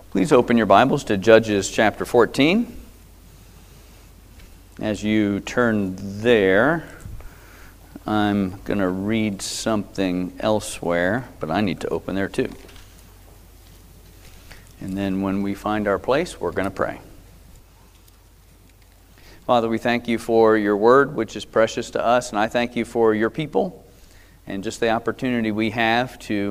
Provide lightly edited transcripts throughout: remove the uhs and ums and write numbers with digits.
Please open your Bibles to Judges chapter 14. As you turn there, I'm going to read something elsewhere, but I need to open there too. And then when we find our place, we're going to pray. Father, we thank you for your word, which is precious to us, and I thank you for your people and just the opportunity we have to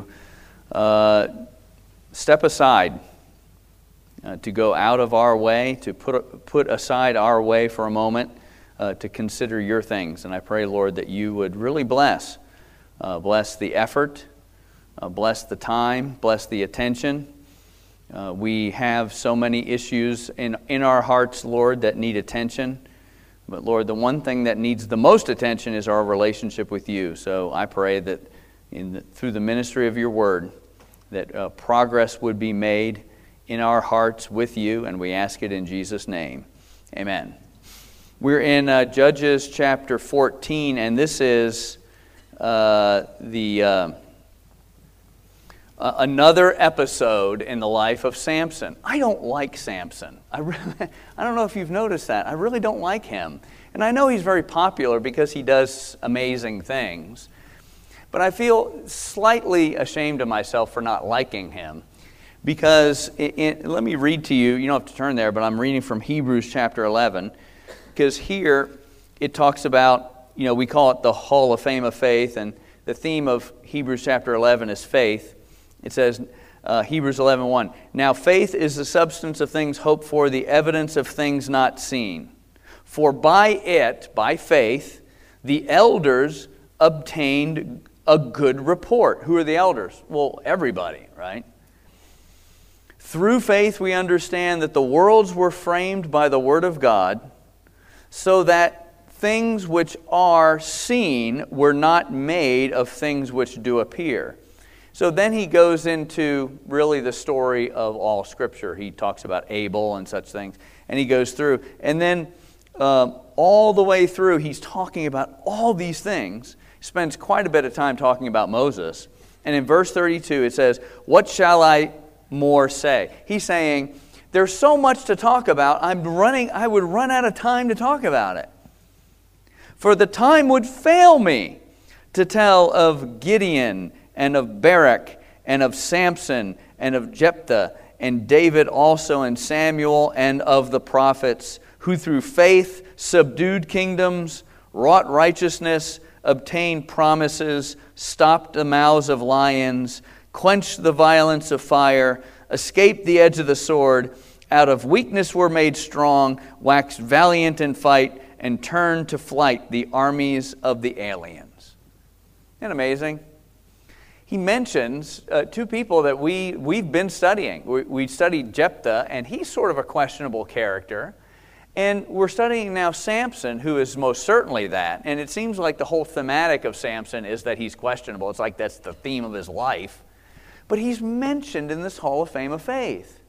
step aside, to go out of our way, to put aside our way for a moment, to consider your things. And I pray, Lord, that you would really bless the effort, bless the time, bless the attention. We have so many issues in our hearts, Lord, that need attention. But Lord, the one thing that needs the most attention is our relationship with you. So I pray that through the ministry of your word, that progress would be made in our hearts with you, and we ask it in Jesus' name. Amen. We're in Judges chapter 14, and this is another episode in the life of Samson. I don't like Samson. I don't know if you've noticed that. I really don't like him. And I know he's very popular because he does amazing things. But I feel slightly ashamed of myself for not liking him. Because, let me read to you, you don't have to turn there, but I'm reading from Hebrews chapter 11. Because here it talks about, we call it the Hall of Fame of Faith, and the theme of Hebrews chapter 11 is faith. It says, Hebrews 11:1, "Now faith is the substance of things hoped for, the evidence of things not seen. For by it, by faith, the elders obtained a good report." Who are the elders? Well, everybody, right? "Through faith we understand that the worlds were framed by the word of God, so that things which are seen were not made of things which do appear." So then he goes into really the story of all Scripture. He talks about Abel and such things, and he goes through. And then all the way through, he's talking about all these things. He spends quite a bit of time talking about Moses. And in verse 32 it says, "What shall I more say?" He's saying, there's so much to talk about, I would run out of time to talk about it. "For the time would fail me to tell of Gideon and of Barak and of Samson and of Jephthah and David also and Samuel and of the prophets, who through faith subdued kingdoms, wrought righteousness, obtained promises, stopped the mouths of lions, quenched the violence of fire, escaped the edge of the sword, out of weakness were made strong, waxed valiant in fight, and turned to flight the armies of the aliens." Isn't that amazing? He mentions two people that we've been studying. We studied Jephthah, and he's sort of a questionable character. And we're studying now Samson, who is most certainly that. And it seems like the whole thematic of Samson is that he's questionable. It's like that's the theme of his life. But he's mentioned in this Hall of Fame of Faith.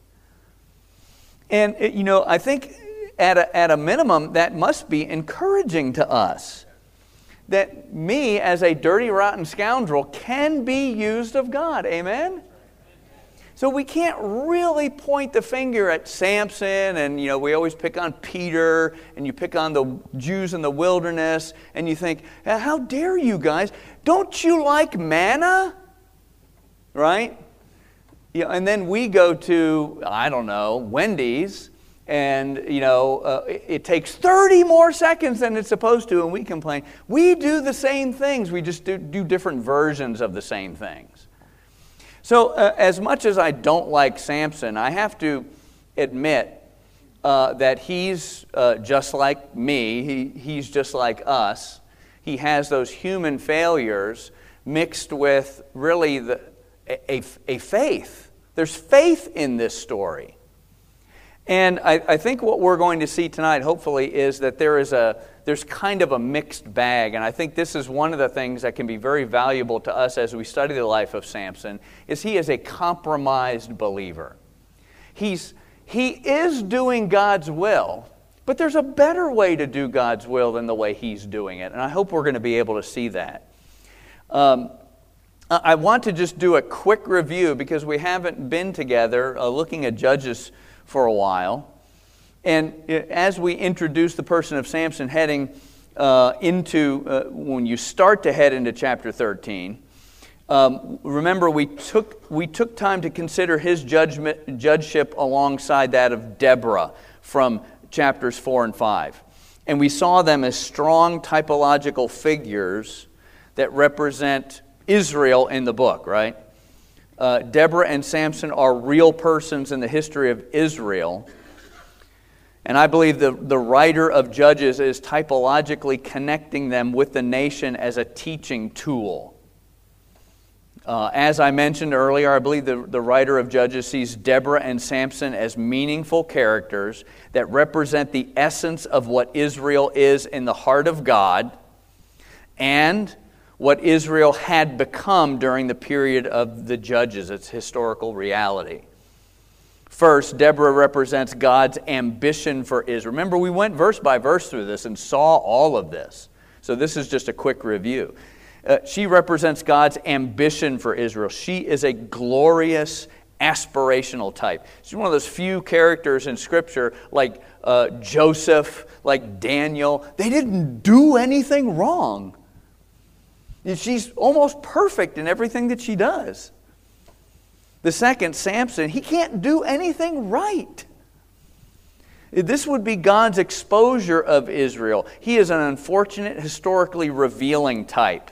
And, I think at a minimum, that must be encouraging to us. That me, as a dirty, rotten scoundrel, can be used of God. Amen? So we can't really point the finger at Samson, and, we always pick on Peter, and you pick on the Jews in the wilderness, and you think, how dare you guys? Don't you like manna? Right? And then we go to, Wendy's, and, it takes 30 more seconds than it's supposed to, and we complain. We do the same things. We just do different versions of the same things. So as much as I don't like Samson, I have to admit that he's just like me. He's just like us. He has those human failures mixed with really a faith. There's faith in this story. And I think what we're going to see tonight, hopefully, is that there's kind of a mixed bag. And I think this is one of the things that can be very valuable to us as we study the life of Samson, is he is a compromised believer. He is doing God's will, but there's a better way to do God's will than the way he's doing it. And I hope we're going to be able to see that. I want to just do a quick review because we haven't been together looking at Judges for a while. And as we introduce the person of Samson heading when you start to head into chapter 13, remember we took time to consider his judgeship alongside that of Deborah from chapters 4 and 5. And we saw them as strong typological figures that represent Israel in the book, right? Deborah and Samson are real persons in the history of Israel. And I believe the writer of Judges is typologically connecting them with the nation as a teaching tool. As I mentioned earlier, I believe the writer of Judges sees Deborah and Samson as meaningful characters that represent the essence of what Israel is in the heart of God and what Israel had become during the period of the Judges, its historical reality. First, Deborah represents God's ambition for Israel. Remember, we went verse by verse through this and saw all of this. So this is just a quick review. She represents God's ambition for Israel. She is a glorious, aspirational type. She's one of those few characters in Scripture like Joseph, like Daniel. They didn't do anything wrong. She's almost perfect in everything that she does. The second, Samson, he can't do anything right. This would be God's exposure of Israel. He is an unfortunate, historically revealing type.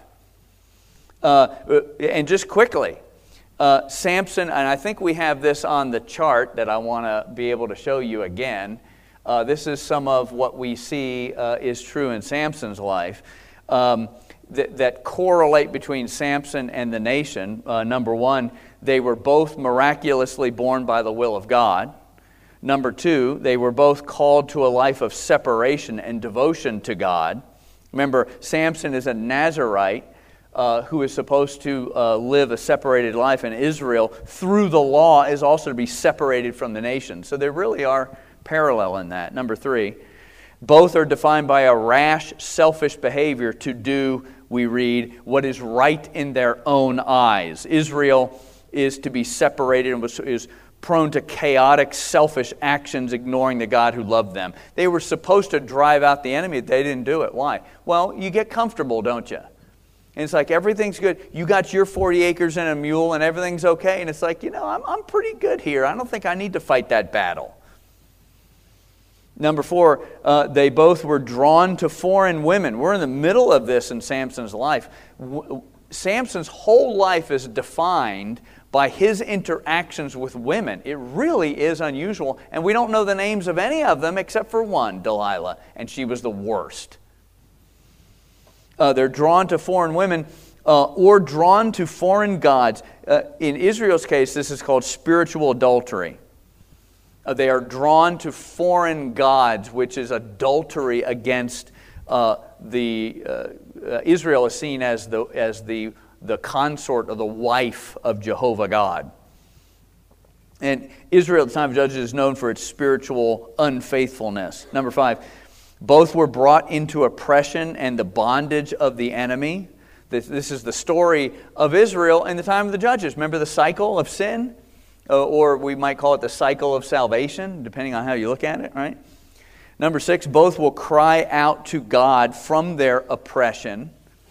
And just quickly, Samson, and I think we have this on the chart that I want to be able to show you again. This is some of what we see is true in Samson's life. That correlate between Samson and the nation. Number one, they were both miraculously born by the will of God. Number two, they were both called to a life of separation and devotion to God. Remember, Samson is a Nazirite who is supposed to live a separated life, and Israel, through the law, is also to be separated from the nation. So there really are parallel in that. Number three, both are defined by a rash, selfish behavior to do, we read, what is right in their own eyes. Israel is to be separated and is prone to chaotic, selfish actions, ignoring the God who loved them. They were supposed to drive out the enemy. They didn't do it. Why? Well, you get comfortable, don't you? And it's like everything's good. You got your 40 acres and a mule and everything's okay. And it's like, I'm pretty good here. I don't think I need to fight that battle. Number four, they both were drawn to foreign women. We're in the middle of this in Samson's life. Samson's whole life is defined by his interactions with women. It really is unusual, and we don't know the names of any of them except for one, Delilah, and she was the worst. They're drawn to foreign women or drawn to foreign gods. In Israel's case, this is called spiritual adultery. They are drawn to foreign gods, which is adultery against Israel is seen as the consort or the wife of Jehovah God. And Israel at the time of Judges is known for its spiritual unfaithfulness. Number five, both were brought into oppression and the bondage of the enemy. This is the story of Israel in the time of the Judges. Remember the cycle of sin? Or we might call it the cycle of salvation, depending on how you look at it, right? Number six, both will cry out to God from their oppression.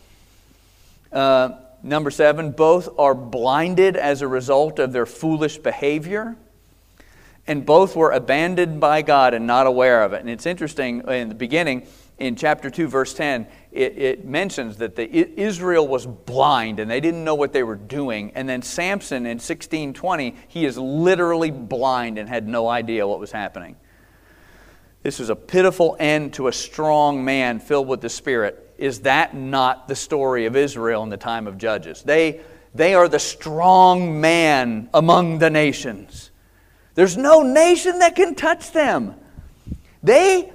Number seven, both are blinded as a result of their foolish behavior. And both were abandoned by God and not aware of it. And it's interesting, in the beginning, in chapter 2, verse 10, it mentions that Israel was blind and they didn't know what they were doing. And then Samson in 16:20, he is literally blind and had no idea what was happening. This was a pitiful end to a strong man filled with the Spirit. Is that not the story of Israel in the time of Judges? They are the strong man among the nations. There's no nation that can touch them. They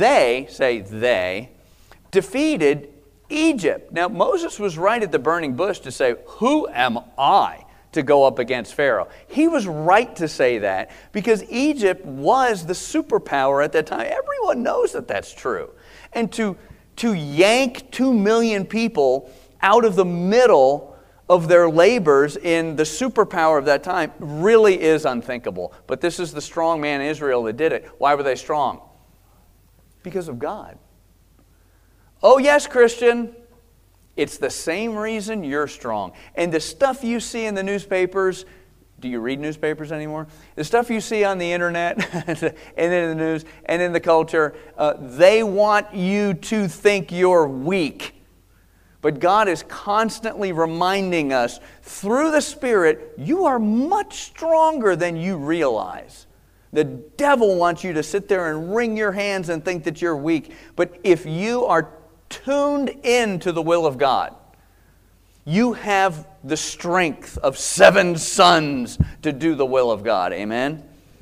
defeated Egypt. Now, Moses was right at the burning bush to say, who am I to go up against Pharaoh? He was right to say that because Egypt was the superpower at that time. Everyone knows that that's true. And to yank 2 million people out of the middle of their labors in the superpower of that time really is unthinkable. But this is the strong man in Israel that did it. Why were they strong? Because of God. Oh yes, Christian, it's the same reason you're strong. And the stuff you see in the newspapers, do you read newspapers anymore? The stuff you see on the internet and in the news and in the culture, they want you to think you're weak. But God is constantly reminding us through the Spirit, you are much stronger than you realize. The devil wants you to sit there and wring your hands and think that you're weak. But if you are tuned into the will of God, you have the strength of 7 sons to do the will of God. Amen?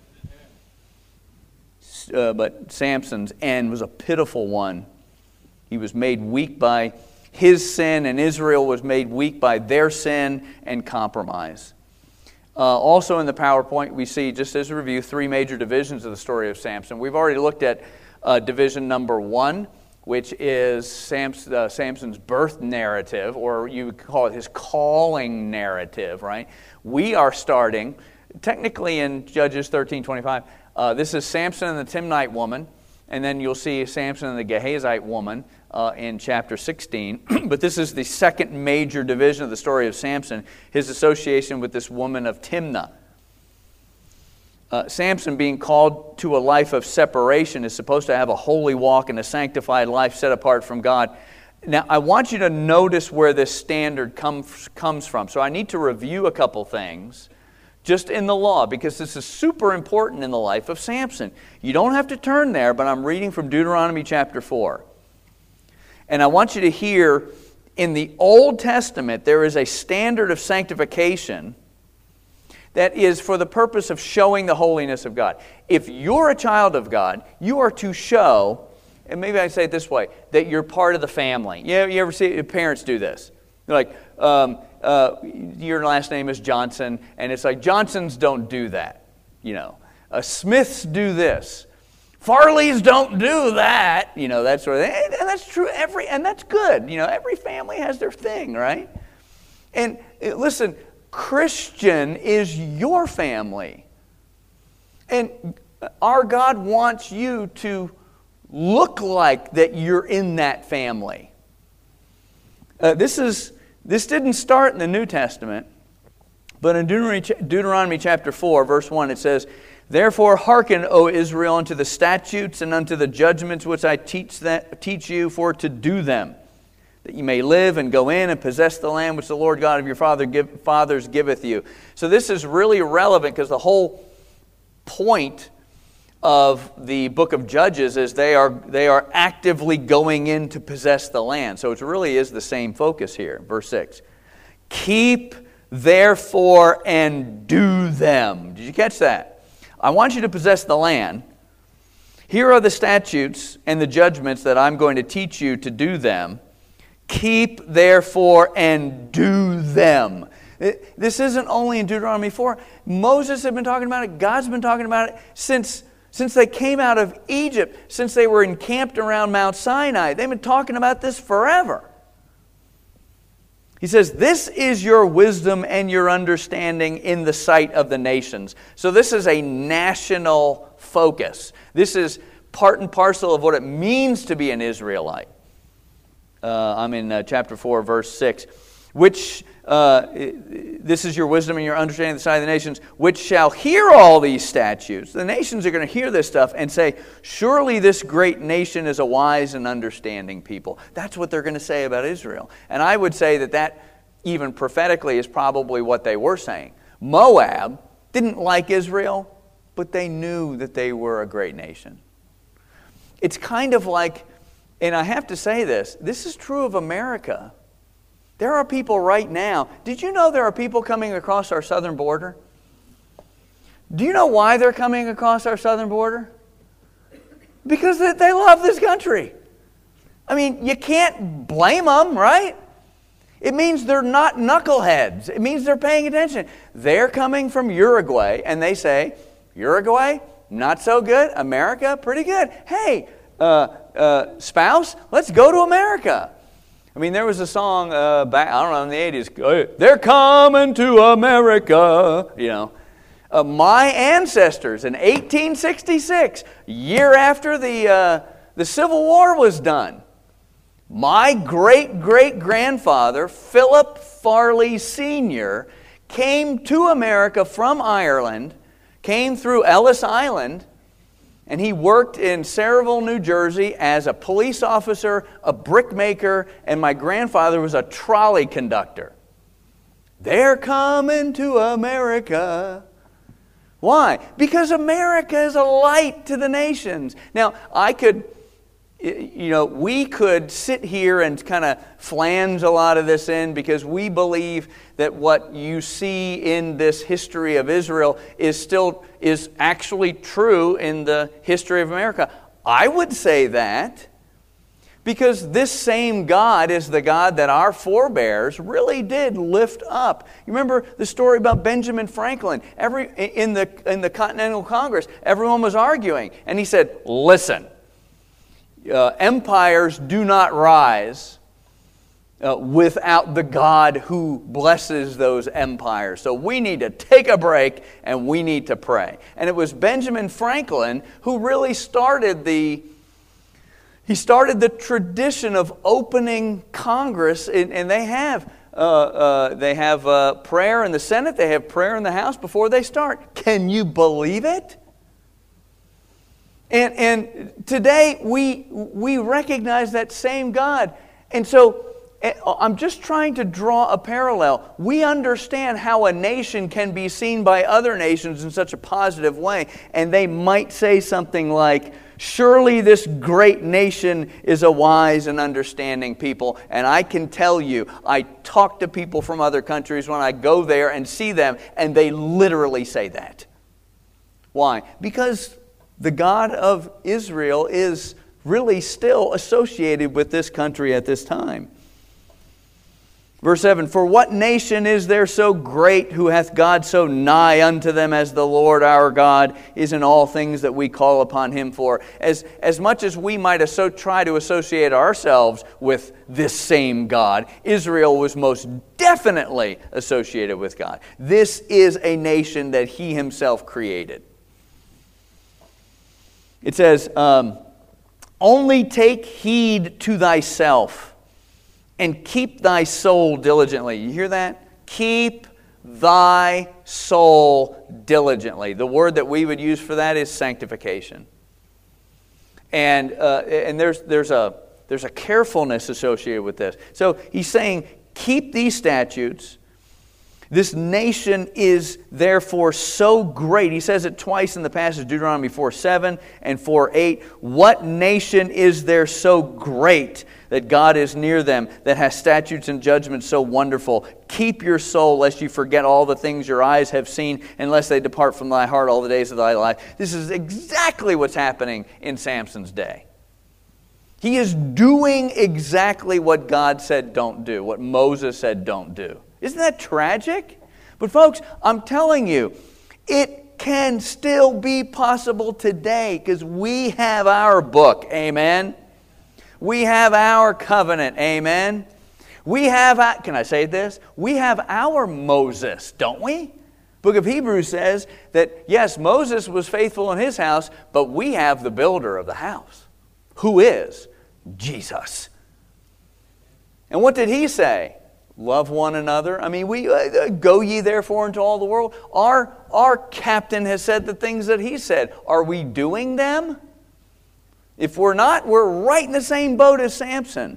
But Samson's end was a pitiful one. He was made weak by his sin, and Israel was made weak by their sin and compromise. Also in the PowerPoint, we see, just as a review, 3 major divisions of the story of Samson. We've already looked at division number 1, which is Samson's birth narrative, or you would call it his calling narrative, right? We are starting, technically in Judges 13:25, this is Samson and the Timnite woman, and then you'll see Samson and the Gehazite woman in chapter 16. But this is the second major division of the story of Samson, his association with this woman of Timnah. Samson, being called to a life of separation, is supposed to have a holy walk and a sanctified life set apart from God. Now, I want you to notice where this standard comes from. So I need to review a couple things just in the law, because this is super important in the life of Samson. You don't have to turn there, but I'm reading from Deuteronomy chapter 4. And I want you to hear, in the Old Testament, there is a standard of sanctification that is for the purpose of showing the holiness of God. If you're a child of God, you are to show, and maybe I say it this way, that you're part of the family. You ever see your parents do this? They're like, your last name is Johnson, and it's like, Johnsons don't do that. You know, Smiths do this. Farleys don't do that. You know, that sort of thing. And that's true. And that's good. You know, every family has their thing, right? And listen, Christian is your family. And our God wants you to look like that you're in that family. This didn't start in the New Testament, but in Deuteronomy chapter 4, verse 1, it says, "Therefore hearken, O Israel, unto the statutes and unto the judgments which I teach you for to do them, that you may live and go in and possess the land which the Lord God of your fathers giveth you." So this is really relevant, because the whole point of the book of Judges is they are actively going in to possess the land. So it really is the same focus here. Verse 6. "Keep therefore and do them." Did you catch that? I want you to possess the land. Here are the statutes and the judgments that I'm going to teach you to do them. Keep therefore and do them. This isn't only in Deuteronomy 4. Moses had been talking about it. God's been talking about it since they came out of Egypt, since they were encamped around Mount Sinai. They've been talking about this forever. He says, "This is your wisdom and your understanding in the sight of the nations." So this is a national focus. This is part and parcel of what it means to be an Israelite. I'm in chapter 4, verse 6. This is your wisdom and your understanding in the sight of the nations, which shall hear all these statutes. The nations are going to hear this stuff and say, "Surely this great nation is a wise and understanding people." That's what they're going to say about Israel. And I would say that even prophetically is probably what they were saying. Moab didn't like Israel, but they knew that they were a great nation. It's kind of like, and I have to say this is true of America. There are people right now. Did you know there are people coming across our southern border? Do you know why they're coming across our southern border? Because they love this country. I mean, you can't blame them, right? It means they're not knuckleheads. It means they're paying attention. They're coming from Uruguay, and they say, "Uruguay, not so good. America, pretty good. Hey, spouse, let's go to America." I mean, there was a song back, I don't know, in the 80s, "They're coming to America," you know. My ancestors in 1866, year after the Civil War was done, my great-great-grandfather, Philip Farley Sr., came to America from Ireland, came through Ellis Island, and he worked in Saraville, New Jersey as a police officer, a brickmaker, and my grandfather was a trolley conductor. They're coming to America. Why? Because America is a light to the nations. Now, we could sit here and kind of flange a lot of this in because we believe that what you see in this history of Israel is actually true in the history of America. I would say that because this same God is the God that our forebears really did lift up. You remember the story about Benjamin Franklin? In the Continental Congress, everyone was arguing, and he said, "Listen, empires do not rise without the God who blesses those empires. So we need to take a break and we need to pray." And it was Benjamin Franklin who really started the tradition of opening Congress, and they have prayer in the Senate, they have prayer in the House before they start. Can you believe it? And today we recognize that same God. And so I'm just trying to draw a parallel. We understand how a nation can be seen by other nations in such a positive way. And they might say something like, "Surely this great nation is a wise and understanding people." And I can tell you, I talk to people from other countries when I go there and see them, and they literally say that. Why? Because the God of Israel is really still associated with this country at this time. Verse 7, "For what nation is there so great, who hath God so nigh unto them as the Lord our God is in all things that we call upon Him for?" As much as we might try to associate ourselves with this same God, Israel was most definitely associated with God. This is a nation that He Himself created. It says, "Only take heed to thyself, and keep thy soul diligently." You hear that? Keep thy soul diligently. The word that we would use for that is sanctification. And there's a carefulness associated with this. So he's saying, keep these statutes. This nation is therefore so great. He says it twice in the passage, Deuteronomy 4:7 and 4:8. What nation is there so great that God is near them, that has statutes and judgments so wonderful? Keep your soul, lest you forget all the things your eyes have seen, and lest they depart from thy heart all the days of thy life. This is exactly what's happening in Samson's day. He is doing exactly what God said don't do, what Moses said don't do. Isn't that tragic? But folks, I'm telling you, it can still be possible today because we have our book, amen? We have our covenant, amen? We have, can I say this? We have our Moses, don't we? Book of Hebrews says that, yes, Moses was faithful in his house, but we have the builder of the house, who is Jesus. And what did he say? Love one another. I mean, we go ye therefore into all the world. Our captain has said the things that he said. Are we doing them? If we're not, we're right in the same boat as Samson.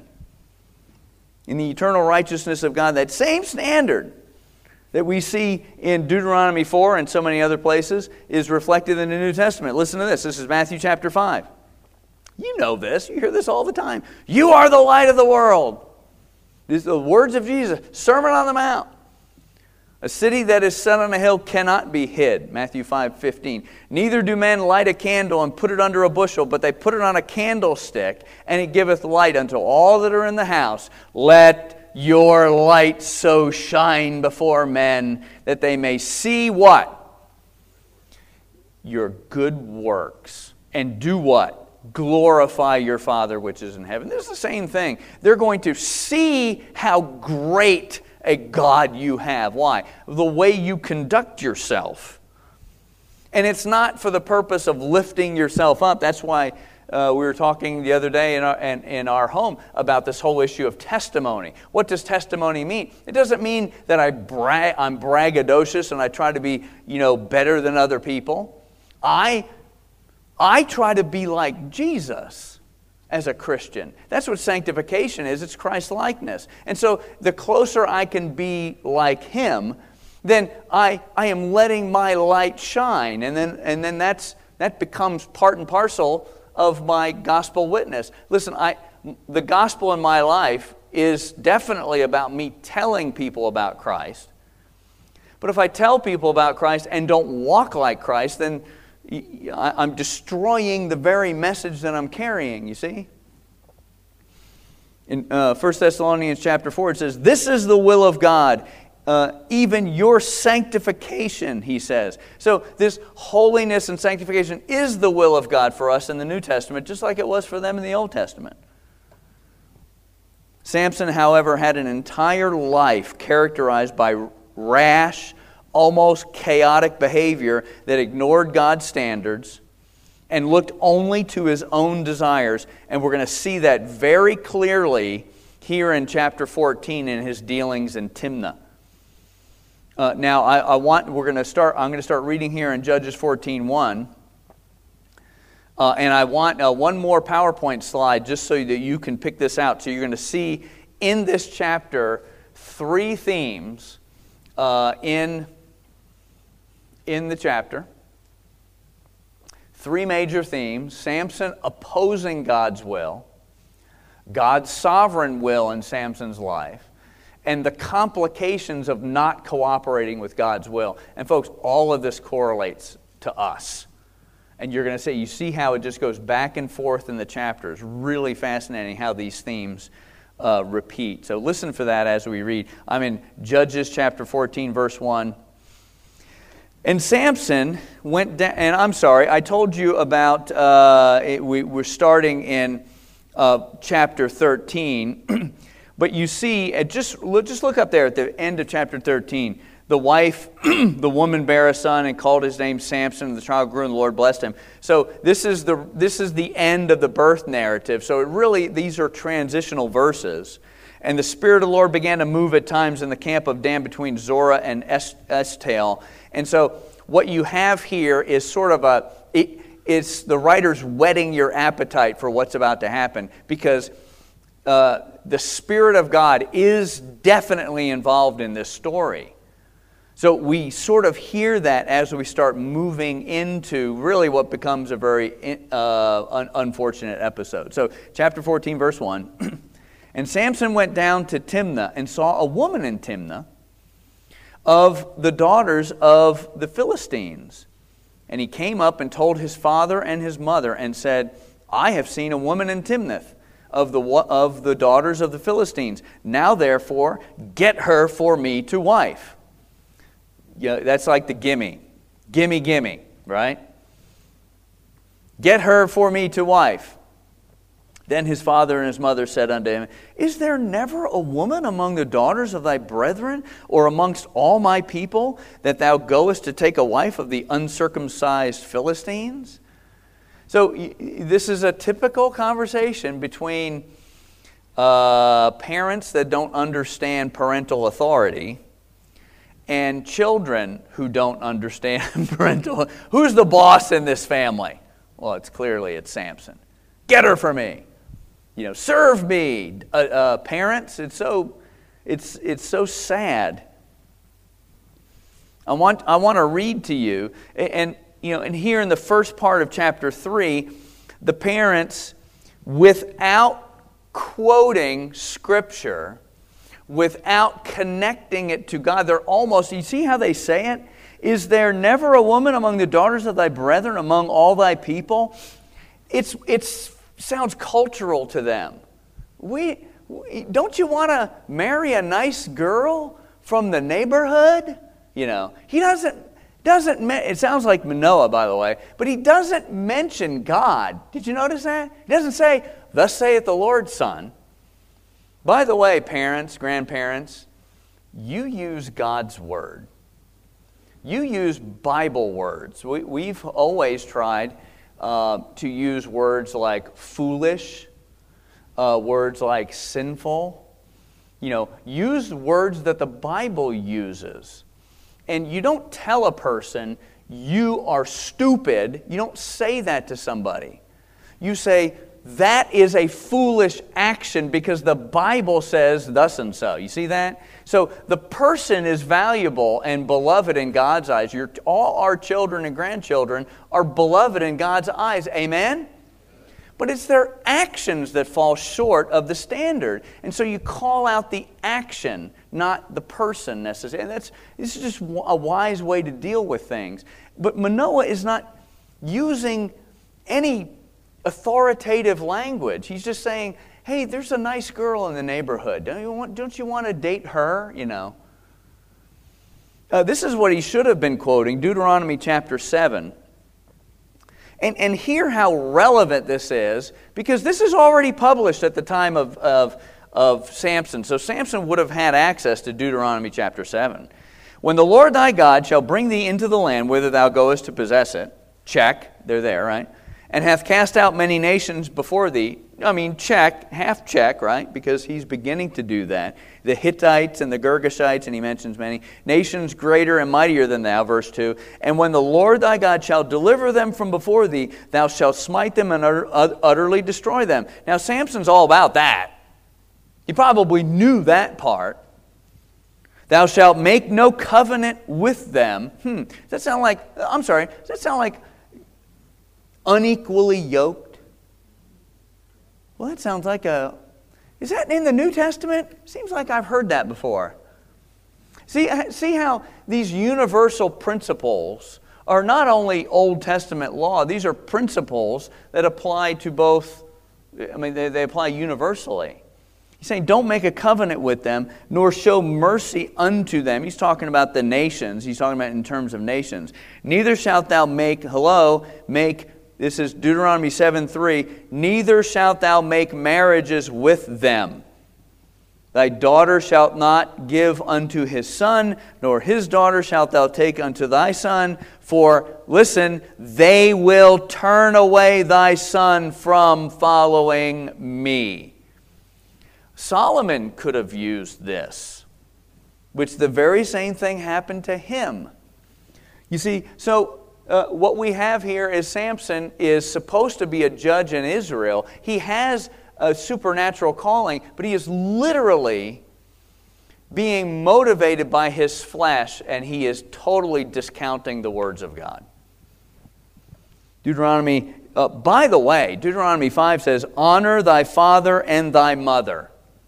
In the eternal righteousness of God, that same standard that we see in Deuteronomy 4 and so many other places is reflected in the New Testament. Listen to this. This is Matthew chapter 5. You know this. You hear this all the time. You are the light of the world. These are the words of Jesus. Sermon on the Mount. A city that is set on a hill cannot be hid. Matthew 5:15. Neither do men light a candle and put it under a bushel, but they put it on a candlestick, and it giveth light unto all that are in the house. Let your light so shine before men that they may see what? Your good works. And do what? glorify your Father which is in heaven. This is the same thing. They're going to see how great a God you have. Why? The way you conduct yourself. And it's not for the purpose of lifting yourself up. That's why we were talking the other day in our home about this whole issue of testimony. What does testimony mean? It doesn't mean that I'm braggadocious and I try to be, better than other people. I try to be like Jesus as a Christian. That's what sanctification is. It's Christ-likeness. And so the closer I can be like Him, then I am letting my light shine. And then that becomes part and parcel of my gospel witness. Listen, the gospel in my life is definitely about me telling people about Christ. But if I tell people about Christ and don't walk like Christ, then I'm destroying the very message that I'm carrying, you see? In 1 Thessalonians chapter 4, it says, "This is the will of God, even your sanctification," he says. So this holiness and sanctification is the will of God for us in the New Testament, just like it was for them in the Old Testament. Samson, however, had an entire life characterized by rash, almost chaotic behavior that ignored God's standards and looked only to his own desires. And we're going to see that very clearly here in chapter 14 in his dealings in Timnah. Now, I'm going to start reading here in Judges 14:1. And I want one more PowerPoint slide just so that you can pick this out. So you're going to see in this chapter 3 themes in the chapter. 3 major themes: Samson opposing God's will, God's sovereign will in Samson's life, and the complications of not cooperating with God's will. And folks, all of this correlates to us. And you're going to say, you see how it just goes back and forth in the chapters. Really fascinating how these themes repeat. So listen for that as we read. I'm in Judges chapter 14, verse 1. And Samson went down, and I'm sorry, I told you about, we're starting in chapter 13. But you see, just look up there at the end of chapter 13. The wife, the woman bare a son and called his name Samson, and the child grew and the Lord blessed him. So this is the end of the birth narrative. So these are transitional verses. And the Spirit of the Lord began to move at times in the camp of Dan between Zorah and Eshtaol. And so what you have here is sort of it's the writer's whetting your appetite for what's about to happen, because the Spirit of God is definitely involved in this story. So we sort of hear that as we start moving into really what becomes a very unfortunate episode. So chapter 14, verse 1. And Samson went down to Timnah and saw a woman in Timnah of the daughters of the Philistines. And he came up and told his father and his mother and said, "I have seen a woman in Timnah of the daughters of the Philistines. Now therefore, get her for me to wife." Yeah, that's like the gimme, right? Get her for me to wife. Then his father and his mother said unto him, "Is there never a woman among the daughters of thy brethren, or amongst all my people, that thou goest to take a wife of the uncircumcised Philistines?" So this is a typical conversation between parents that don't understand parental authority and children who don't understand parental. Who's the boss in this family? Well, it's Samson. Get her for me. Serve me. Parents, it's so sad. I want to read to you, and here in the first part of chapter 3, the parents, without quoting Scripture, without connecting it to God, they're almost, you see how they say it? Is there never a woman among the daughters of thy brethren, among all thy people? It sounds cultural to them. Don't you want to marry a nice girl from the neighborhood? It sounds like Manoah, by the way, but he doesn't mention God. Did you notice that? He doesn't say, "Thus saith the Lord, son." By the way, parents, grandparents, you use God's word. You use Bible words. We've always tried to use words like foolish, words like sinful. Use words that the Bible uses. And you don't tell a person, "You are stupid." You don't say that to somebody. You say, "That is a foolish action because the Bible says thus and so." You see that? So the person is valuable and beloved in God's eyes. All our children and grandchildren are beloved in God's eyes. Amen? But it's their actions that fall short of the standard. And so you call out the action, not the person necessarily. And this is just a wise way to deal with things. But Manoah is not using any authoritative language. He's just saying, "Hey, there's a nice girl in the neighborhood. Don't you want to date her?" This is what he should have been quoting, Deuteronomy chapter 7. And hear how relevant this is, because this is already published at the time of Samson. So Samson would have had access to Deuteronomy chapter 7. "When the Lord thy God shall bring thee into the land whither thou goest to possess it," check, they're there, right? "And hath cast out many nations before thee," check, half check, right? Because he's beginning to do that. "The Hittites and the Girgashites," and he mentions many, "nations greater and mightier than thou," verse 2. "And when the Lord thy God shall deliver them from before thee, thou shalt smite them and utterly destroy them." Now Samson's all about that. He probably knew that part. "Thou shalt make no covenant with them." Does that sound like unequally yoked? Well, that sounds like is that in the New Testament? Seems like I've heard that before. See how these universal principles are not only Old Testament law, these are principles that apply to both, they apply universally. He's saying, don't make a covenant with them, nor show mercy unto them. He's talking about the nations. He's talking about in terms of nations. "Neither shalt thou make," this is Deuteronomy 7:3, "neither shalt thou make marriages with them. Thy daughter shalt not give unto his son, nor his daughter shalt thou take unto thy son. For," listen, "they will turn away thy son from following me." Solomon could have used this, which the very same thing happened to him. You see, what we have here is Samson is supposed to be a judge in Israel. He has a supernatural calling, but he is literally being motivated by his flesh, and he is totally discounting the words of God. By the way, Deuteronomy 5 says, "Honor thy father and thy mother."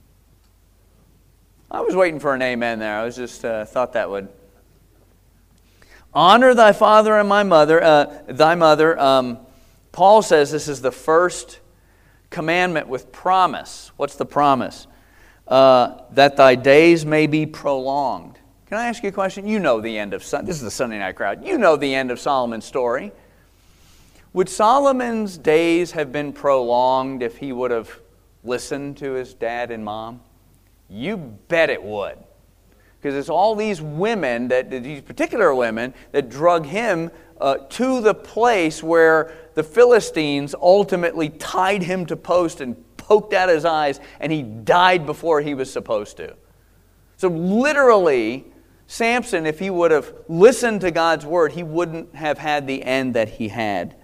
I was waiting for an amen there. I was just thought that would... "Honor thy father and thy mother." Paul says this is the first commandment with promise. What's the promise? "That thy days may be prolonged." Can I ask you a question? You know the end of... This is the Sunday night crowd. You know the end of Solomon's story. Would Solomon's days have been prolonged if he would have listened to his dad and mom? You bet it would. Because it's all these women, these particular women, that drug him to the place where the Philistines ultimately tied him to post and poked out his eyes, and he died before he was supposed to. So literally, Samson, if he would have listened to God's word, he wouldn't have had the end that he had.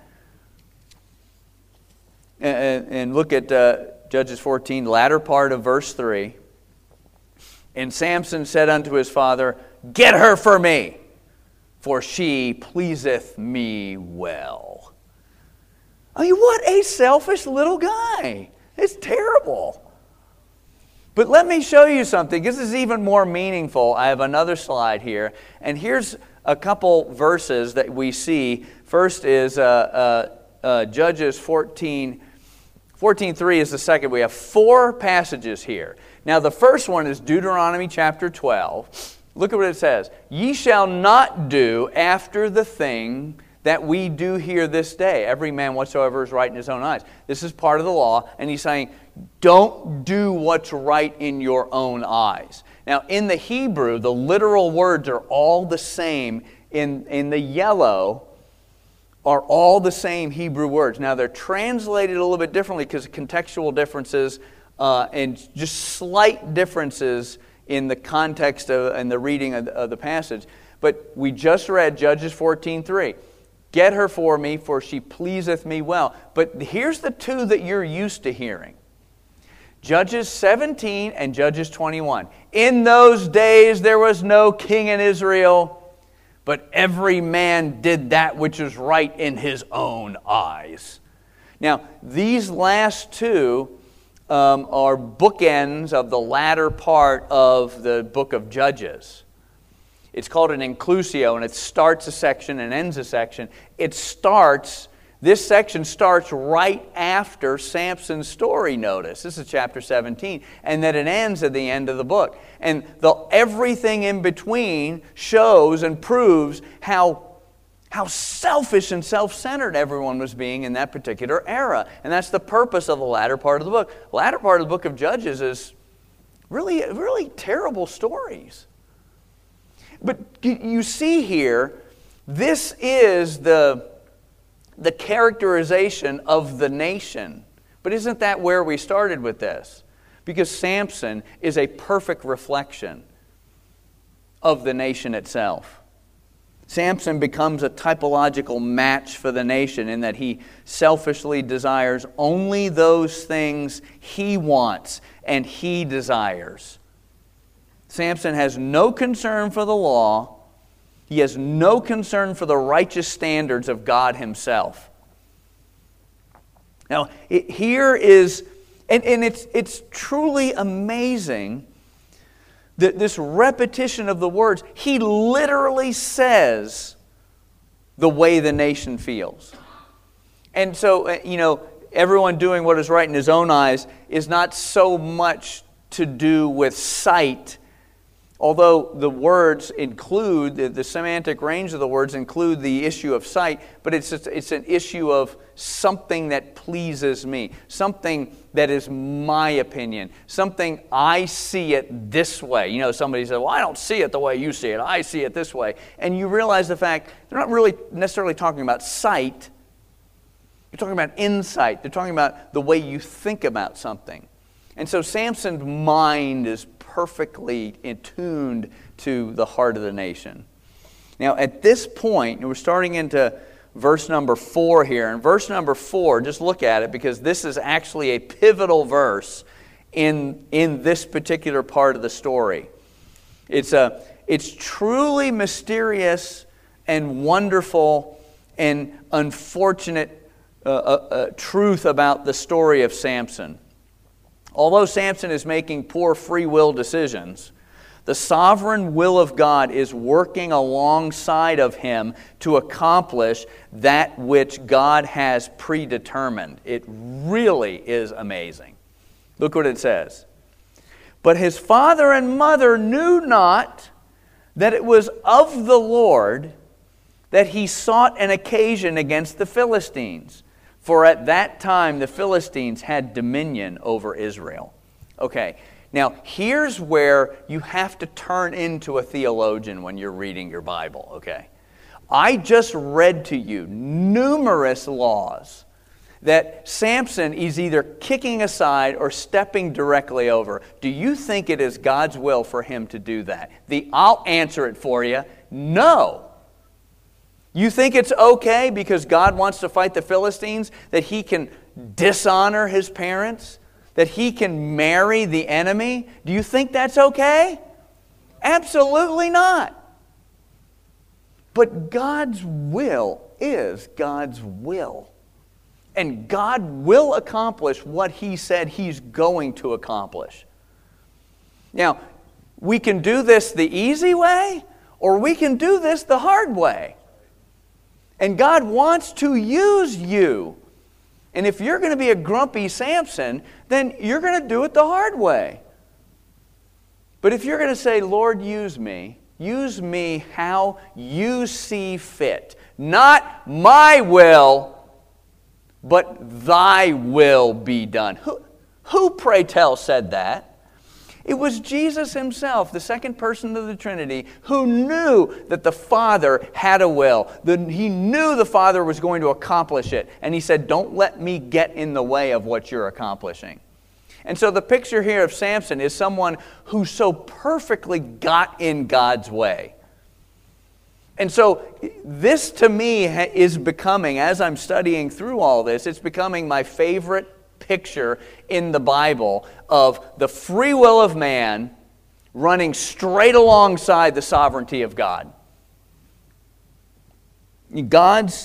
And look at Judges 14, latter part of verse 3. "And Samson said unto his father, Get her for me, for she pleaseth me well." What a selfish little guy. It's terrible. But let me show you something. This is even more meaningful. I have another slide here. And here's a couple verses that we see. First is Judges 14. 14:3 is the second. We have 4 passages here. Now, the first one is Deuteronomy chapter 12. Look at what it says. Ye shall not do after the thing that we do here this day. Every man whatsoever is right in his own eyes. This is part of the law, and he's saying, don't do what's right in your own eyes. Now, in the Hebrew, the literal words are all the same. In the yellow are all the same Hebrew words. Now, they're translated a little bit differently because of contextual differences and just slight differences in the context and the reading of the passage. But we just read Judges 14:3. Get her for me, for she pleaseth me well. But here's the two that you're used to hearing. Judges 17 and Judges 21. In those days there was no king in Israel, but every man did that which was right in his own eyes. Now, these last two are bookends of the latter part of the book of Judges. It's called an inclusio, and it starts a section and ends a section. This section starts right after Samson's story, notice. This is chapter 17. And then it ends at the end of the book. And everything in between shows and proves how selfish and self-centered everyone was being in that particular era. And that's the purpose of the latter part of the book. The latter part of the book of Judges is really, really terrible stories. But you see here, this is the characterization of the nation. But isn't that where we started with this? Because Samson is a perfect reflection of the nation itself. Samson becomes a typological match for the nation in that he selfishly desires only those things he wants and he desires. Samson has no concern for the law. He has no concern for the righteous standards of God himself. Now, here is, and it's truly amazing that this repetition of the words, he literally says the way the nation feels. And so, everyone doing what is right in his own eyes is not so much to do with sight, although the words include, the semantic range of the words include the issue of sight, but it's an issue of something that pleases me, something that is my opinion, something I see it this way. Somebody said, well, I don't see it the way you see it, I see it this way. And you realize the fact, they're not really necessarily talking about sight, they're talking about insight, they're talking about the way you think about something. And so Samson's mind is perfectly attuned to the heart of the nation. Now, at this point, we're starting into verse number 4 here. And verse number 4, just look at it, because this is actually a pivotal verse in this particular part of the story. It's truly mysterious and wonderful and unfortunate truth about the story of Samson. Although Samson is making poor free will decisions, the sovereign will of God is working alongside of him to accomplish that which God has predetermined. It really is amazing. Look what it says. But his father and mother knew not that it was of the Lord that he sought an occasion against the Philistines. For at that time the Philistines had dominion over Israel. Okay, now here's where you have to turn into a theologian when you're reading your Bible, okay? I just read to you numerous laws that Samson is either kicking aside or stepping directly over. Do you think it is God's will for him to do that? I'll answer it for you. No. You think it's okay because God wants to fight the Philistines that he can dishonor his parents? That he can marry the enemy? Do you think that's okay? Absolutely not. But God's will is God's will. And God will accomplish what he said he's going to accomplish. Now, we can do this the easy way, or we can do this the hard way. And God wants to use you. And if you're going to be a grumpy Samson, then you're going to do it the hard way. But if you're going to say, Lord, use me, use me how you see fit. Not my will, but thy will be done. Who, pray tell, said that? It was Jesus himself, the second person of the Trinity, who knew that the Father had a will. He knew the Father was going to accomplish it. And he said, don't let me get in the way of what you're accomplishing. And so the picture here of Samson is someone who so perfectly got in God's way. And so this to me is becoming, as I'm studying through all this, it's becoming my favorite picture in the Bible of the free will of man running straight alongside the sovereignty of God. God's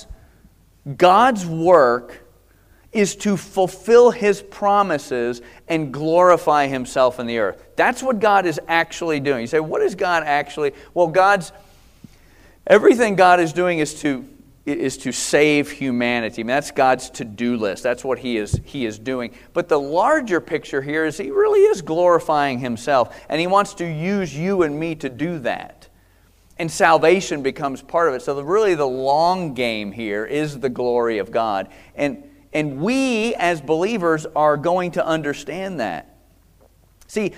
work is to fulfill His promises and glorify Himself in the earth. That's what God is actually doing. You say, what is God actually? Well, everything God is doing is to save humanity. I mean, that's God's to-do list. That's what He is doing. But the larger picture here is He really is glorifying Himself, and He wants to use you and me to do that. And salvation becomes part of it. So really the long game here is the glory of God. And we, as believers, are going to understand that. See,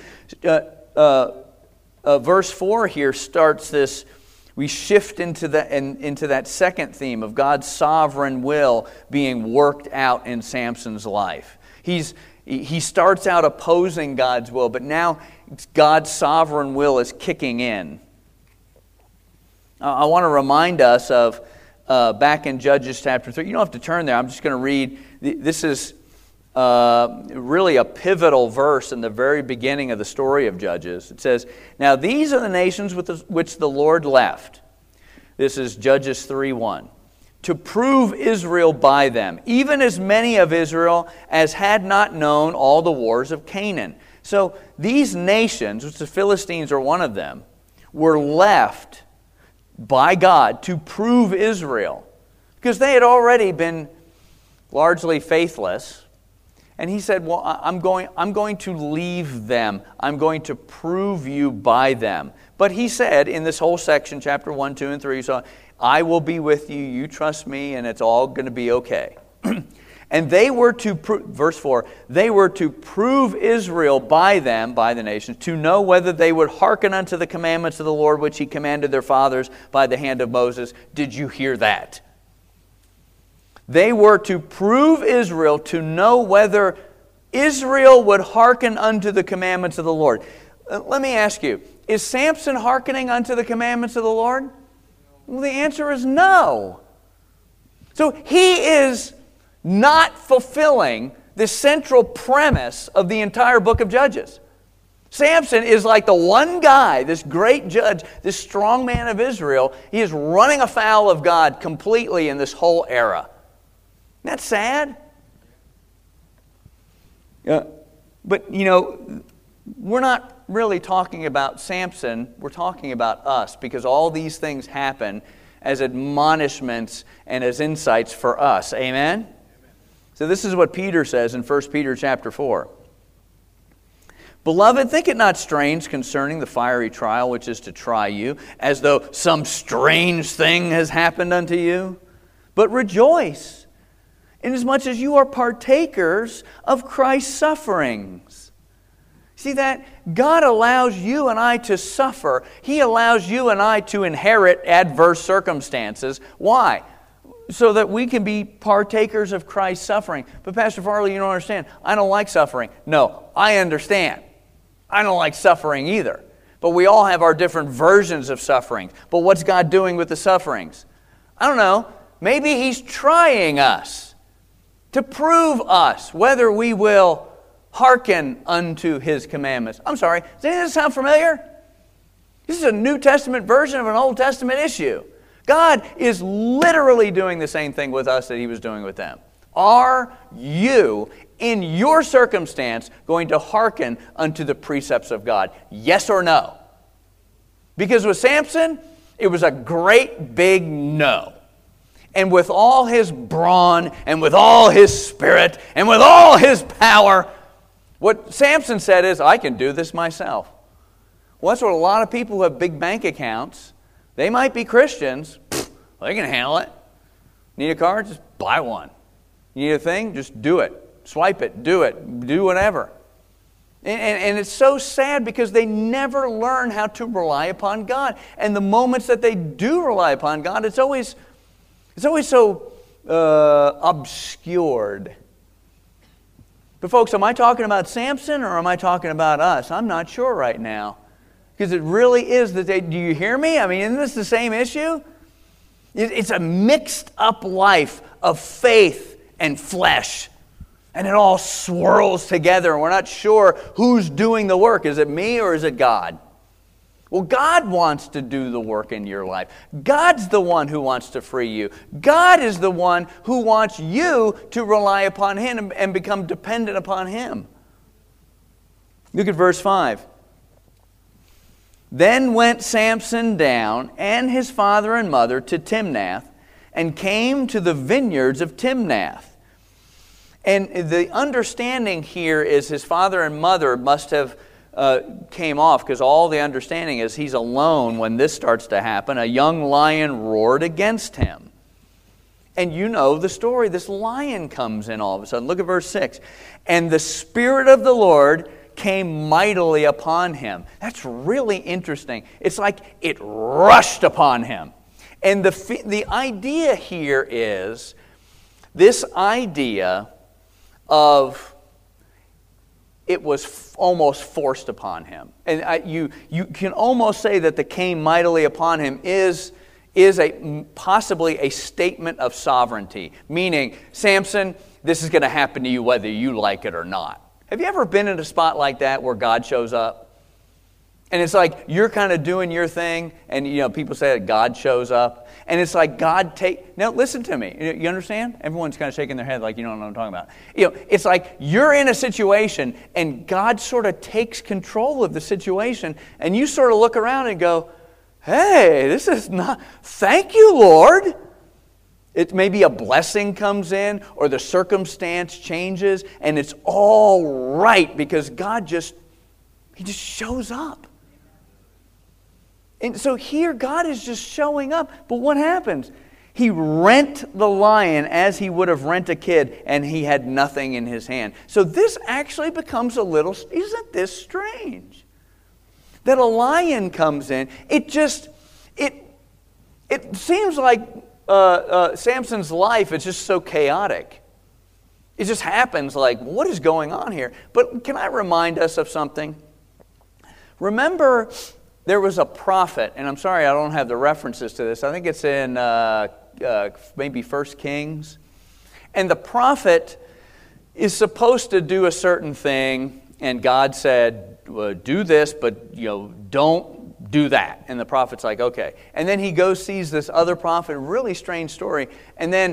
verse 4 here starts this. We shift into that second theme of God's sovereign will being worked out in Samson's life. He starts out opposing God's will, but now God's sovereign will is kicking in. I want to remind us of back in Judges chapter 3. You don't have to turn there. I'm just going to read. This is really a pivotal verse in the very beginning of the story of Judges. It says, now these are the nations which the Lord left. This is Judges 3:1. To prove Israel by them, even as many of Israel as had not known all the wars of Canaan. So these nations, which the Philistines are one of them, were left by God to prove Israel. Because they had already been largely faithless. And he said, well, I'm going to leave them. I'm going to prove you by them. But he said in this whole section, chapter 1, 2, and 3, so I will be with you, you trust me, and it's all going to be okay. And they were to, verse 4, they were to prove Israel by them, by the nations, to know whether they would hearken unto the commandments of the Lord, which He commanded their fathers by the hand of Moses. Did you hear that? They were to prove Israel to know whether Israel would hearken unto the commandments of the Lord. Let me ask you, is Samson hearkening unto the commandments of the Lord? Well, the answer is no. So he is not fulfilling the central premise of the entire book of Judges. Samson is like the one guy, this great judge, this strong man of Israel. He is running afoul of God completely in this whole era. Isn't that sad? But, we're not really talking about Samson. We're talking about us, because all these things happen as admonishments and as insights for us. Amen? So this is what Peter says in 1 Peter chapter 4. Beloved, think it not strange concerning the fiery trial which is to try you, as though some strange thing has happened unto you. But rejoice, inasmuch as you are partakers of Christ's sufferings. See that? God allows you and I to suffer. He allows you and I to inherit adverse circumstances. Why? So that we can be partakers of Christ's suffering. But Pastor Farley, you don't understand. I don't like suffering. No, I understand. I don't like suffering either. But we all have our different versions of suffering. But what's God doing with the sufferings? I don't know. Maybe He's trying us to prove us whether we will hearken unto His commandments. I'm sorry, does any of this sound familiar? This is a New Testament version of an Old Testament issue. God is literally doing the same thing with us that He was doing with them. Are you, in your circumstance, going to hearken unto the precepts of God? Yes or no? Because with Samson, it was a great big no. And with all his brawn, and with all his spirit, and with all his power, what Samson said is, I can do this myself. Well, that's what a lot of people who have big bank accounts, they might be Christians. They can handle it. Need a car? Just buy one. You need a thing? Just do it. Swipe it. Do it. Do whatever. And it's so sad because they never learn how to rely upon God. And the moments that they do rely upon God, it's always so obscured. But folks, am I talking about Samson or am I talking about us? I'm not sure right now. Because it really is that do you hear me? I mean, isn't this the same issue? It's a mixed up life of faith and flesh. And it all swirls together and we're not sure who's doing the work. Is it me or is it God? Well, God wants to do the work in your life. God's the one who wants to free you. God is the one who wants you to rely upon Him and become dependent upon Him. Look at verse 5. Then went Samson down and his father and mother to Timnath and came to the vineyards of Timnath. And the understanding here is his father and mother must have came off, because all the understanding is he's alone when this starts to happen. A young lion roared against him. And you know the story. This lion comes in all of a sudden. Look at verse 6. And the Spirit of the Lord came mightily upon him. That's really interesting. It's like it rushed upon him. And the idea here is this idea of it was almost forced upon him. And you can almost say that the came mightily upon him is possibly a statement of sovereignty. Meaning, Samson, this is going to happen to you whether you like it or not. Have you ever been in a spot like that where God shows up? And it's like you're kind of doing your thing, and people say that God shows up. And it's like now listen to me. You understand? Everyone's kind of shaking their head like you don't know what I'm talking about. It's like you're in a situation and God sort of takes control of the situation, and you sort of look around and go, hey, this is not, thank you, Lord. It maybe a blessing comes in or the circumstance changes and it's all right because God He just shows up. And so here God is just showing up. But what happens? He rent the lion as he would have rent a kid, and he had nothing in his hand. So this actually becomes isn't this strange? That a lion comes in. It seems like Samson's life is just so chaotic. It just happens like, what is going on here? But can I remind us of something? Remember, there was a prophet, and I'm sorry I don't have the references to this. I think it's in maybe 1 Kings. And the prophet is supposed to do a certain thing, and God said, well, do this, but don't do that. And the prophet's like, okay. And then he goes, sees this other prophet, really strange story. And then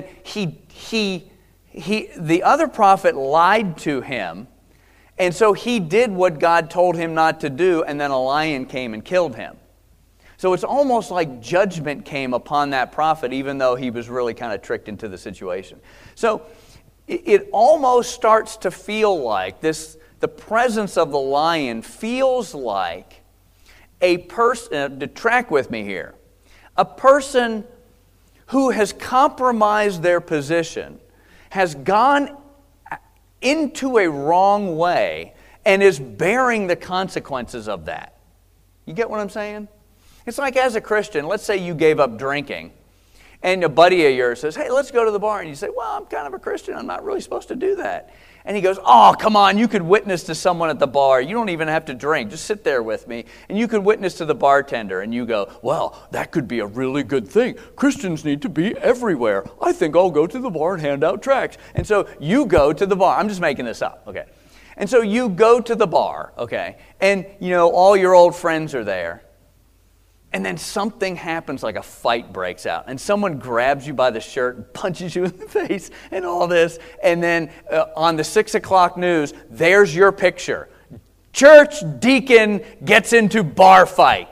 the other prophet lied to him. And so he did what God told him not to do, and then a lion came and killed him. So it's almost like judgment came upon that prophet, even though he was really kind of tricked into the situation. So it almost starts to feel like the presence of the lion feels like a person, to track with me here, a person who has compromised their position, has gone into a wrong way, and is bearing the consequences of that. You get what I'm saying? It's like as a Christian, let's say you gave up drinking, and a buddy of yours says, hey, let's go to the bar. And you say, well, I'm kind of a Christian. I'm not really supposed to do that. And he goes, oh, come on, you could witness to someone at the bar. You don't even have to drink. Just sit there with me. And you could witness to the bartender. And you go, well, that could be a really good thing. Christians need to be everywhere. I think I'll go to the bar and hand out tracts. And so you go to the bar. I'm just making this up, okay? And so you go to the bar, okay? And, all your old friends are there. And then something happens, like a fight breaks out. And someone grabs you by the shirt and punches you in the face and all this. And then on the 6 o'clock news, there's your picture. Church deacon gets into bar fight.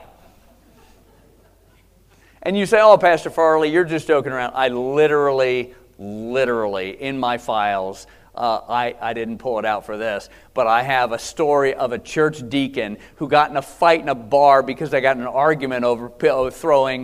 And you say, oh, Pastor Farley, you're just joking around. I literally, in my files, I didn't pull it out for this, but I have a story of a church deacon who got in a fight in a bar because they got in an argument over throwing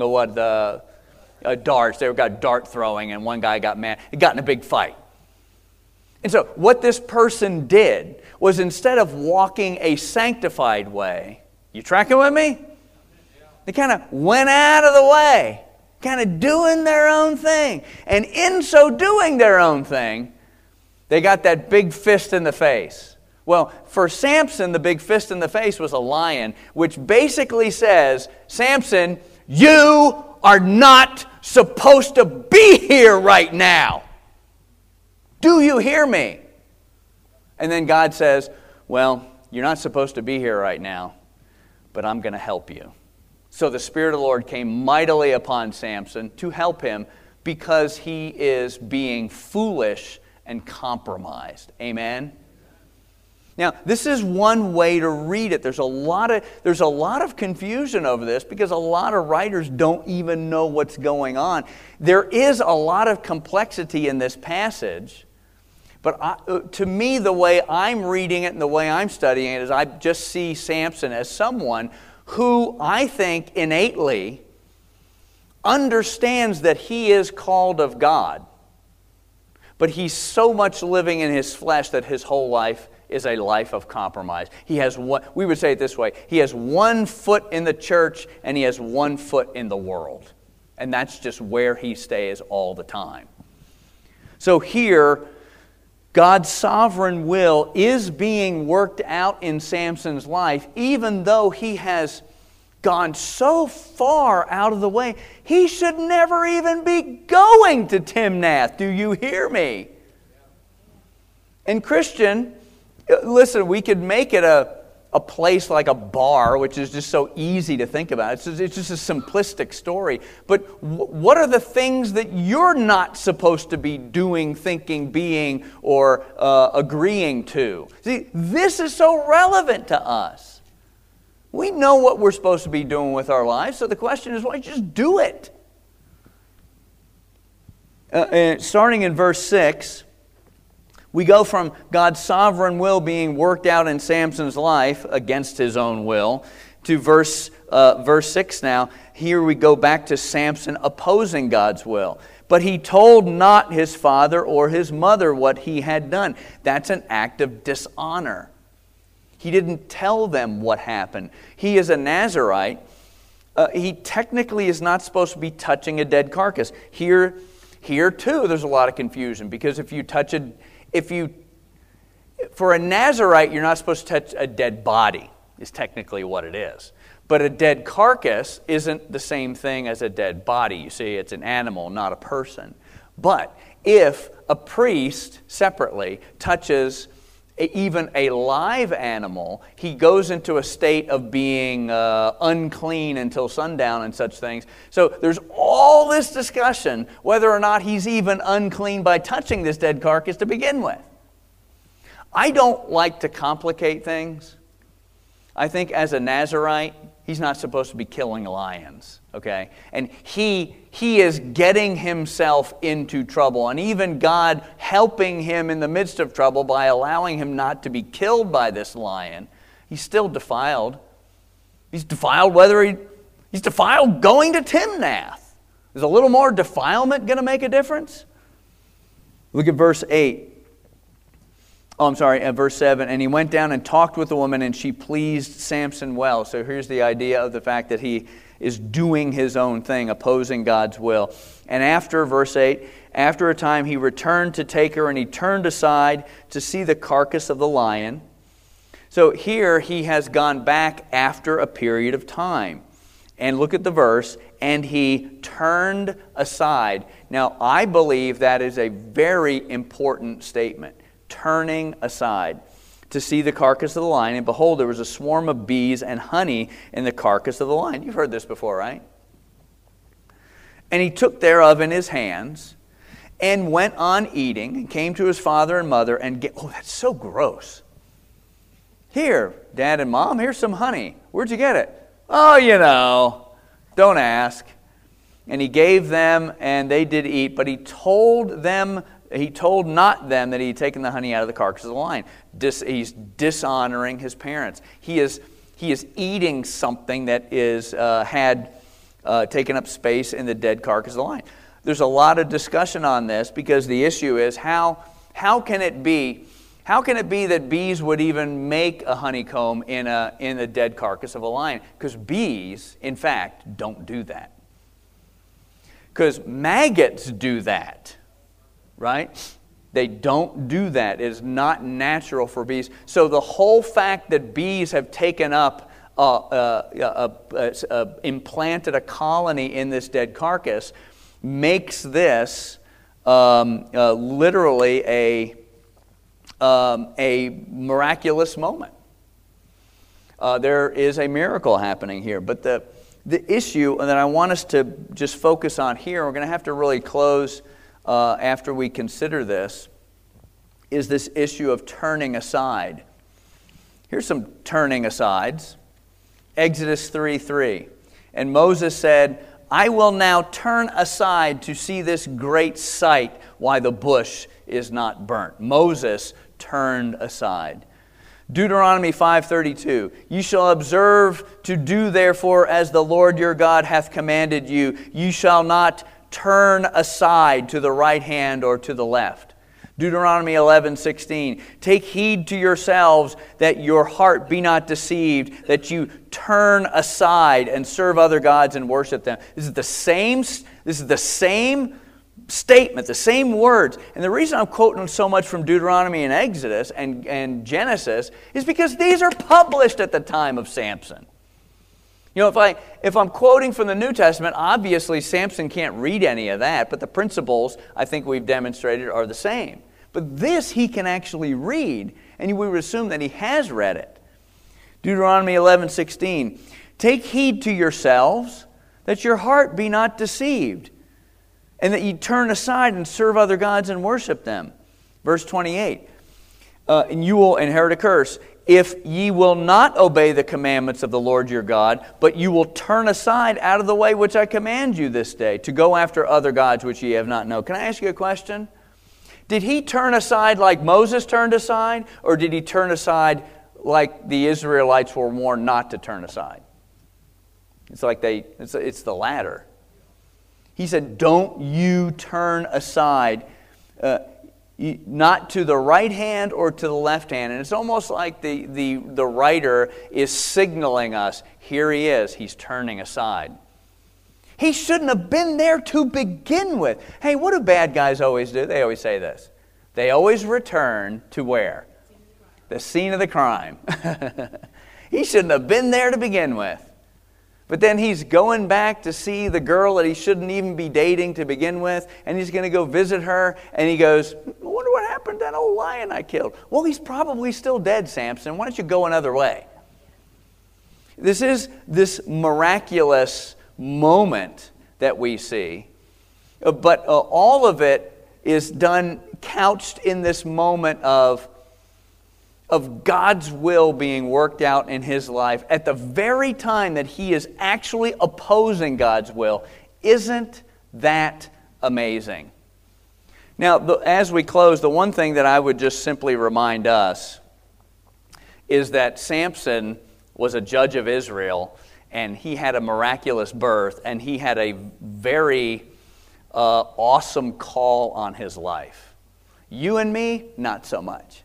darts. They got dart throwing, and one guy got mad. He got in a big fight. And so what this person did was, instead of walking a sanctified way, you tracking with me? They kind of went out of the way, kind of doing their own thing. And in so doing their own thing, they got that big fist in the face. Well, for Samson, the big fist in the face was a lion, which basically says, Samson, you are not supposed to be here right now. Do you hear me? And then God says, well, you're not supposed to be here right now, but I'm going to help you. So the Spirit of the Lord came mightily upon Samson to help him because he is being foolish and compromised. Amen? Now, this is one way to read it. There's a lot of confusion over this because a lot of writers don't even know what's going on. There is a lot of complexity in this passage, but to me, the way I'm reading it and the way I'm studying it is I just see Samson as someone who I think innately understands that he is called of God, but he's so much living in his flesh that his whole life is a life of compromise. He has we would say it this way, he has one foot in the church and he has one foot in the world. And that's just where he stays all the time. So here, God's sovereign will is being worked out in Samson's life, even though he has gone so far out of the way. He should never even be going to Timnath. Do you hear me? And Christian, listen, we could make it a place like a bar, which is just so easy to think about. It's just a simplistic story. But what are the things that you're not supposed to be doing, thinking, being, or agreeing to? See, this is so relevant to us. We know what we're supposed to be doing with our lives, so the question is, why just do it? Starting in verse 6, we go from God's sovereign will being worked out in Samson's life against his own will to verse 6 now. Here we go back to Samson opposing God's will. But he told not his father or his mother what he had done. That's an act of dishonor. He didn't tell them what happened. He is a Nazirite. He technically is not supposed to be touching a dead carcass. Here too, there's a lot of confusion, because for a Nazirite, you're not supposed to touch a dead body, is technically what it is. But a dead carcass isn't the same thing as a dead body. You see, it's an animal, not a person. But if a priest separately touches even a live animal, he goes into a state of being unclean until sundown and such things. So there's all this discussion whether or not he's even unclean by touching this dead carcass to begin with. I don't like to complicate things. I think as a Nazirite, he's not supposed to be killing lions, okay? And he is getting himself into trouble, and even God helping him in the midst of trouble by allowing him not to be killed by this lion. He's still defiled. He's defiled he's defiled going to Timnath. Is a little more defilement going to make a difference? Look at verse 8. Verse 7, and he went down and talked with the woman, and she pleased Samson well. So here's the idea of the fact that he is doing his own thing, opposing God's will. And after, verse 8, after a time he returned to take her, and he turned aside to see the carcass of the lion. So here he has gone back after a period of time. And look at the verse, and he turned aside. Now, I believe that is a very important statement. Turning aside to see the carcass of the lion, and behold, there was a swarm of bees and honey in the carcass of the lion. You've heard this before, right? And he took thereof in his hands and went on eating, and came to his father and mother and that's so gross. Here, Dad and Mom, here's some honey. Where'd you get it? Oh, don't ask. And he gave them, and they did eat, but he told them He told not them that he had taken the honey out of the carcass of the lion. He's dishonoring his parents. He is eating something that had taken up space in the dead carcass of the lion. There's a lot of discussion on this because the issue is how can it be that bees would even make a honeycomb in a dead carcass of a lion? Because bees, in fact, don't do that. Because maggots do that, right? They don't do that. It is not natural for bees. So the whole fact that bees have taken up, implanted a colony in this dead carcass makes this literally a miraculous moment. There is a miracle happening here. But the issue that I want us to just focus on here, we're going to have to really close after we consider this, is this issue of turning aside. Here's some turning asides. Exodus 3:3. And Moses said, I will now turn aside to see this great sight, why the bush is not burnt. Moses turned aside. Deuteronomy 5:32. You shall observe to do therefore as the Lord your God hath commanded you. You shall not turn aside to the right hand or to the left. Deuteronomy 11:16. Take heed to yourselves that your heart be not deceived, that you turn aside and serve other gods and worship them. This is the same statement, the same words. And the reason I'm quoting so much from Deuteronomy and Exodus and Genesis is because these are published at the time of Samson. You know, if I'm quoting from the New Testament, obviously Samson can't read any of that, but the principles I think we've demonstrated are the same. But this he can actually read, and we would assume that he has read it. Deuteronomy 11:16. Take heed to yourselves that your heart be not deceived, and that ye turn aside and serve other gods and worship them. Verse 28. And you will inherit a curse. If ye will not obey the commandments of the Lord your God, but you will turn aside out of the way which I command you this day, to go after other gods which ye have not known. Can I ask you a question? Did he turn aside like Moses turned aside, or did he turn aside like the Israelites were warned not to turn aside? It's the latter. He said, don't you turn aside, not to the right hand or to the left hand. And it's almost like the writer is signaling us, here he is, he's turning aside. He shouldn't have been there to begin with. Hey, what do bad guys always do? They always say this. They always return to where? The scene of the crime. He shouldn't have been there to begin with. But then he's going back to see the girl that he shouldn't even be dating to begin with, and he's going to go visit her, and he goes, I wonder what happened to that old lion I killed. Well, he's probably still dead, Samson. Why don't you go another way? This is this miraculous moment that we see, but all of it is done couched in this moment of God's will being worked out in his life at the very time that he is actually opposing God's will. Isn't that amazing? Now, as we close, the one thing that I would just simply remind us is that Samson was a judge of Israel, and he had a miraculous birth, and he had a very awesome call on his life. You and me, not so much.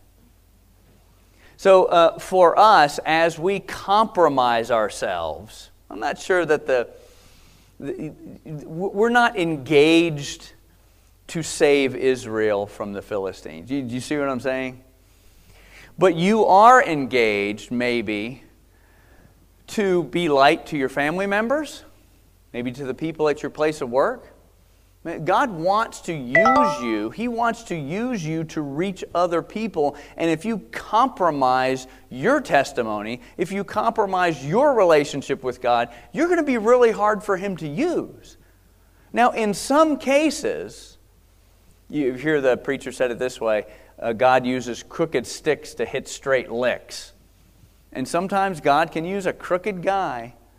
So for us, as we compromise ourselves, I'm not sure that we're not engaged to save Israel from the Philistines. Do you see what I'm saying? But you are engaged, maybe, to be light to your family members, maybe to the people at your place of work. God wants to use you. He wants to use you to reach other people. And if you compromise your testimony, if you compromise your relationship with God, you're going to be really hard for Him to use. Now, in some cases, you hear the preacher said it this way, God uses crooked sticks to hit straight licks. And sometimes God can use a crooked guy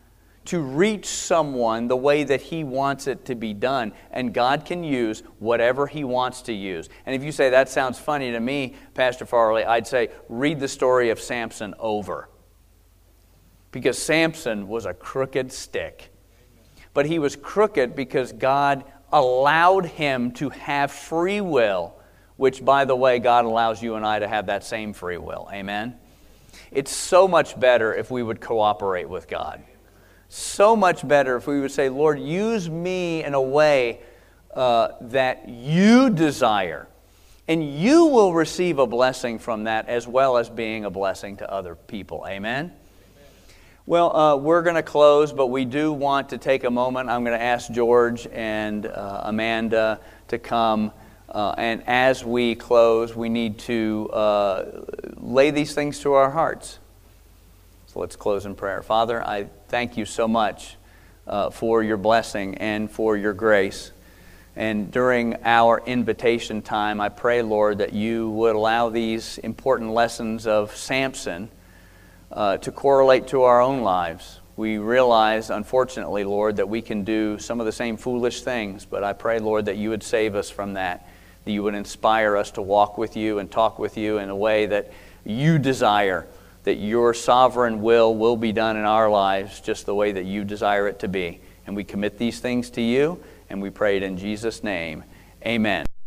to reach someone the way that He wants it to be done. And God can use whatever He wants to use. And if you say, that sounds funny to me, Pastor Farley, I'd say, read the story of Samson over. Because Samson was a crooked stick. But he was crooked because God allowed him to have free will, which, by the way, God allows you and I to have that same free will. Amen? It's so much better if we would cooperate with God. So much better if we would say, Lord, use me in a way that you desire. And you will receive a blessing from that as well as being a blessing to other people. Amen? Well, we're going to close, but we do want to take a moment. I'm going to ask George and Amanda to come. And as we close, we need to lay these things to our hearts. So let's close in prayer. Father, I thank you so much for your blessing and for your grace. And during our invitation time, I pray, Lord, that you would allow these important lessons of Samson to correlate to our own lives. We realize, unfortunately, Lord, that we can do some of the same foolish things, but I pray, Lord, that you would save us from that you would inspire us to walk with you and talk with you in a way that you desire, that your sovereign will be done in our lives just the way that you desire it to be. And we commit these things to you, and we pray it in Jesus' name. Amen.